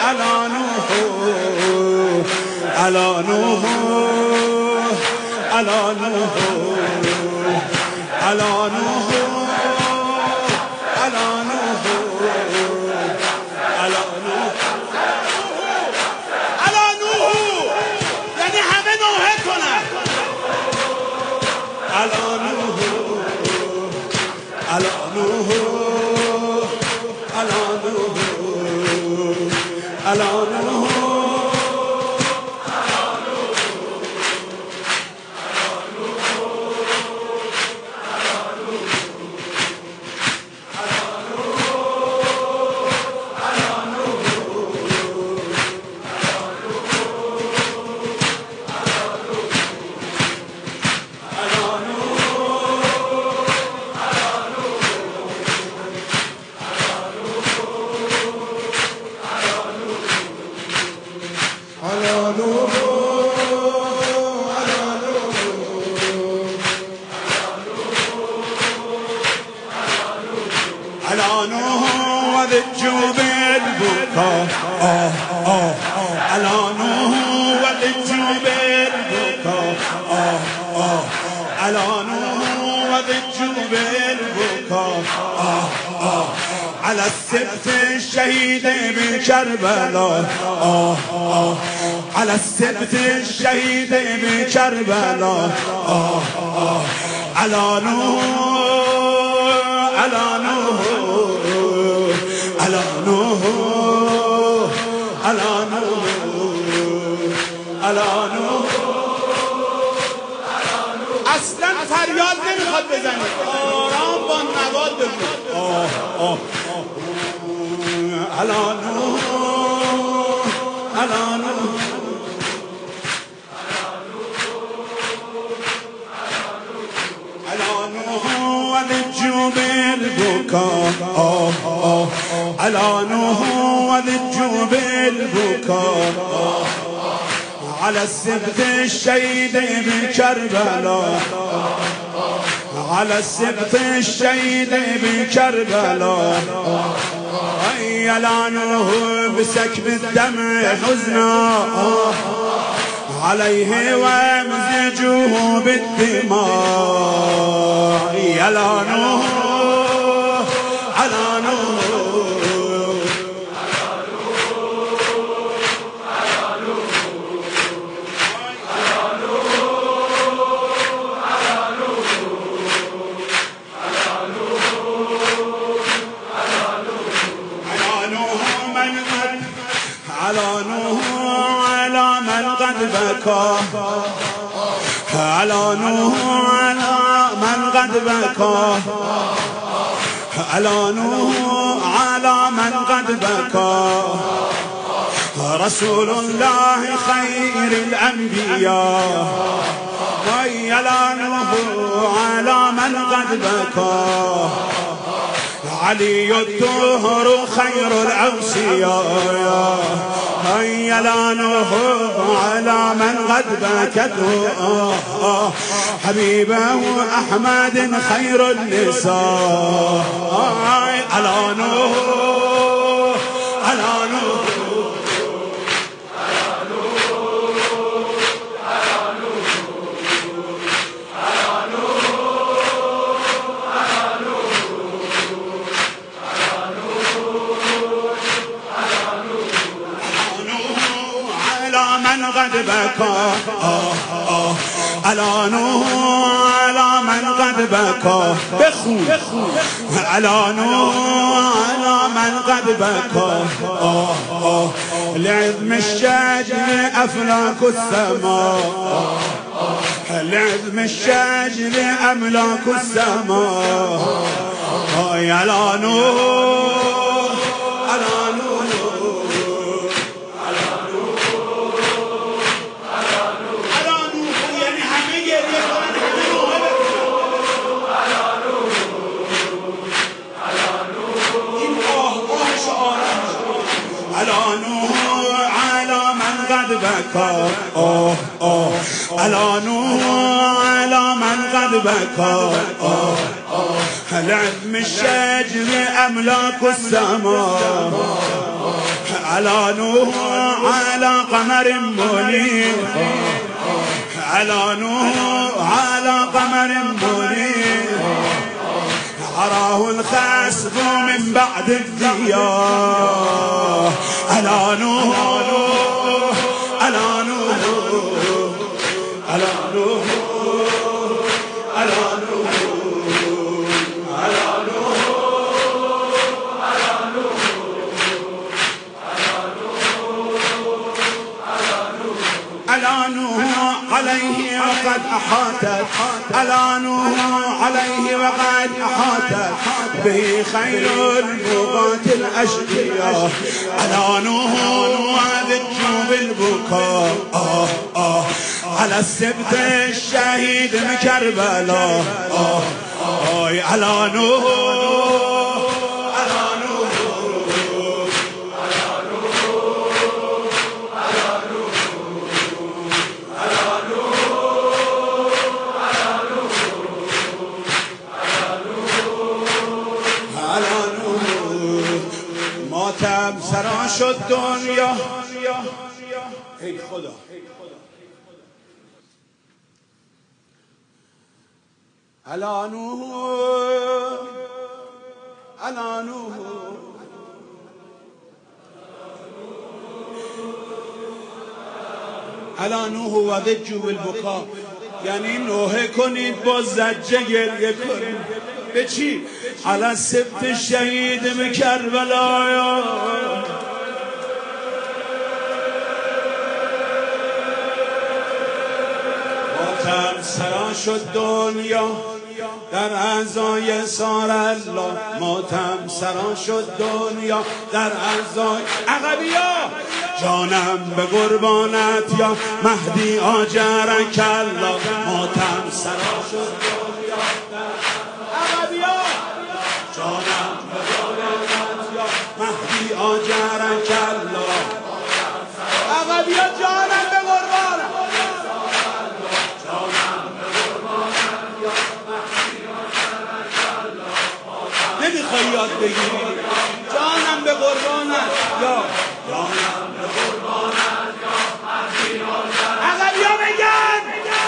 على نوح على نوح على نوح على نوح على نوح على نوح على نوح يعني همه نوحه کنن على نوح على نوح على نوح على نوح على نوح وذجوا بالبكاء على نوح وذجوا بالبكاء على نوح وذجوا بالبكاء على السبت الشهيد بكربلاء على السبت الشهيد بكربلاء على نوح على نوح على نوح على نوح على نوح اصلا فریاد نمیخواد بزنید آرام با نواد بگید على نوح على نوح على نوح وذجوا بالبكاء على نوح وذجوا بالبكاء على السبت الشهيد بكربلاء على السبت الشهيد بكربلاء يا نوح بسكب الدمع حزنا عليه ومزجوه بالدماء يا نوح على نوح على نوح على من قد بكى على نوح على من قد بكى على نوح على من قد بكى رسول الله خير الأنبياء على نوح على من قد بكى علي الطهر خير الأوصياء يا نوح على من قد بكته حبيبه أحمد خير النساء على نوح على نوح من قد بكى على نوح على من قد بكى بخون على نوح على من قد بكى لعظم الشجر أفلاك السماء لعظم الشجر أملاك السماء يا نوح على نوح على نوح على من قد بكى على نوح على من قد بكى لعظم الشجر أملاك السماء على نور على قمر منير، على نور على قمر منير، أراه الخسف من بعد الضياء. على نور على نور على نور على نور على نور عليه وقد أحاطت، على نور عليه وقد أحاطت به خير البغاة الأشقياء. على نور وذجوا بالبكاء على السبت الشهيد من كربلاء. على نور ماتم سرا شد دنیا. ای خدا علی نور علی نور علی نوح و ذجوا بالبکا، یعنی نوحه کنید با زجه گریه کنید. به چی؟ علی سبت شهید من کربلا. ماتم سرا شد دنیا در اعضای سار الله. ماتم سرا شد دنیا در اعضای عقبیا. جانم به قربانت یا مهدی آجرک الله. ماتم سرا شد دنیا در عقبیا. جانم به قربانت یا مهدی آجرک الله. عقبیا جانم به قربانت، نمیخوای یاد بگیری جانم به قربانت یا جانم به قربانت یا عقبیا بگن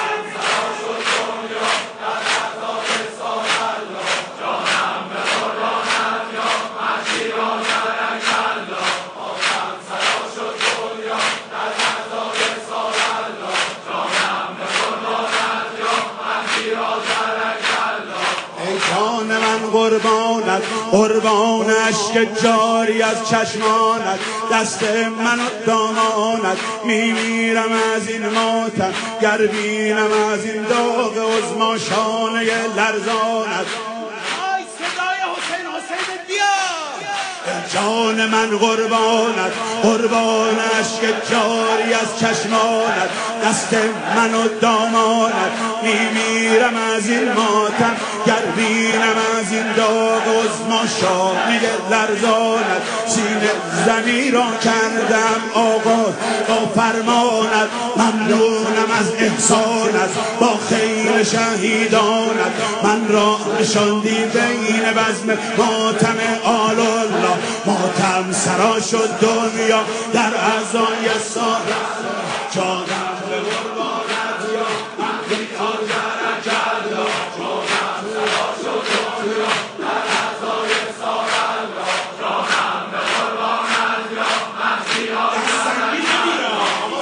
جانم به قربانت یا مسیح آجرک الله. ماتم سرا شد دنیا در اعضای سار الله. جانم به قربانت یا مسیح آجرک الله. ای جان من قربانت، قربان اشک جاری از چشمانت، دست من و دامانت. میمیرم از این ماتم گر بینم از این داغ عظما شانه لرزانت. صدای حسین حسین بیا. جان من قربانت، قربان اشک جاری از چشمانت، دست من و دامانت. میمیرم از این ماتم گر بینم از این داغ عظما شانه لرزانت. سینه زمین را کردم آغاز با فرمانت. ممنونم از احسانت با خیر شهیدانت. من را نشاندی بین بزم ماتم آل الله. ماتم سرا شد دنیا در اعضای سار. جانم به قربانت یا مهدی آجرک الله. جانم سرا شد دنیا در اعضای سار الله. جانم به قربانت یا مهدی آجرک الله.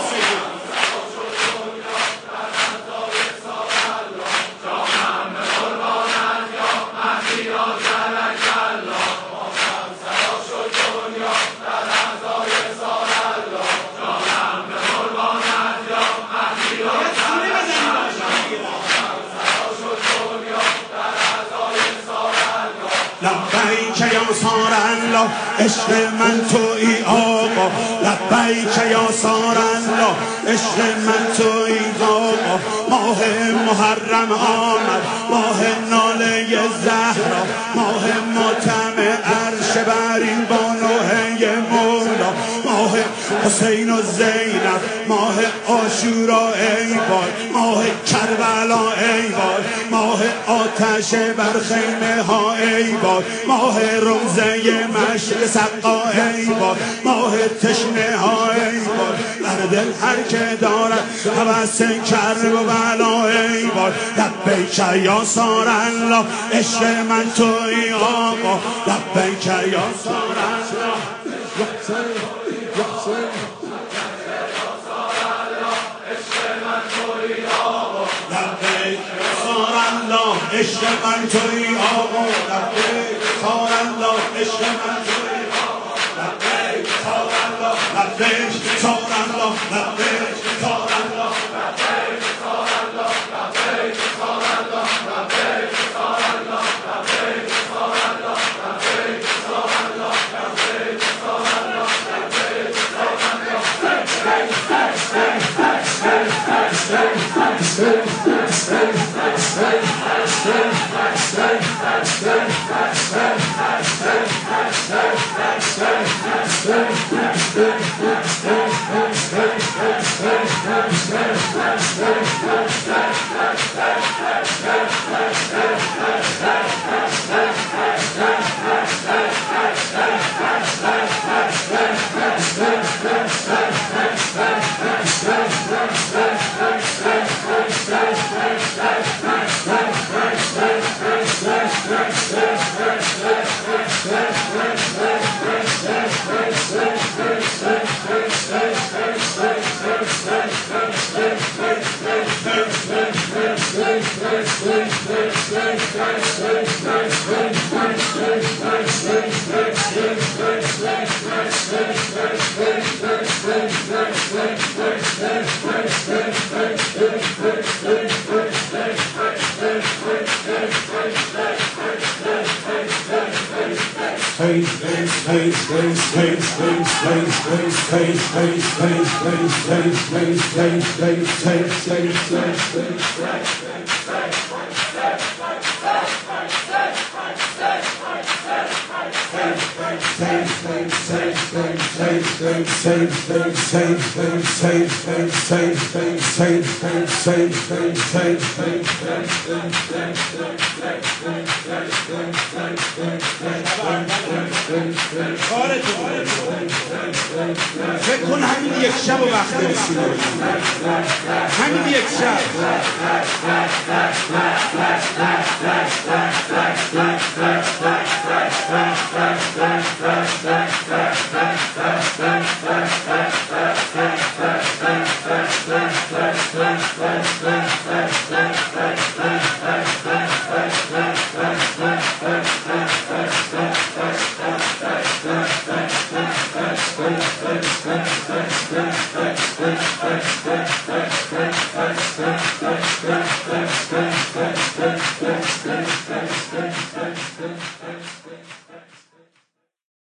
جانم به قربانت یا مهدی آجرک الله. ماتم سرا شد دنیا در اعضای سار الله. جانم به قربانت یا مهدی آجرک لبیک یا سار الله. عشق من تویی آقا. لبیک یا سار الله. عشق من تویی آقا. ماه محرم آمد، ماه ناله زهرا، ماه ماتم عرش برین با نوحه مولا. ماه حسین و زینب ماه عاشورا ای وای، ماه کربلا ای وای، ماه آتش بر خیمه ها ای وای، ماه روزه مشک سقا ای وای، ماه تشنه ها ای وای، در دل هر که دارد هوس کرب و بلا ای وای، لبیک یا سار الله عشق من توی آقا، لبیک یا سار الله عشق من توی آقا، لبیک سار الله عشق من توی آقا، لبیک سار الله لبیک سار الله لبیک سار الله لبیک سار الله لبیک سار الله لبیک سار الله لبیک سار الله لبیک سار الله لبیک سار الله لبیک فکر کن همین یک شب و وقت رسیده، همین یک شب. Thank you.